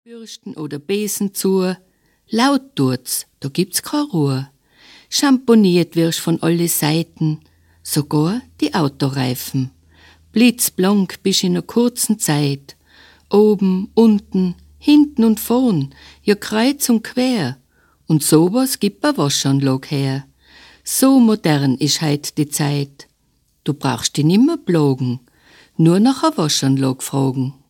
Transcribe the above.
Bürsten oder Besen zu, laut tut's, da gibt's keine Ruhe. Schamponiert wirst von alle Seiten, sogar die Autoreifen. Blitzblank bist in einer kurzen Zeit. Oben, unten, hinten und vorn, ja kreuz und quer. Und sowas gibt eine Waschanlage her. So modern ist heut die Zeit. Du brauchst dich nimmer blogen, nur nach einer Waschanlage fragen.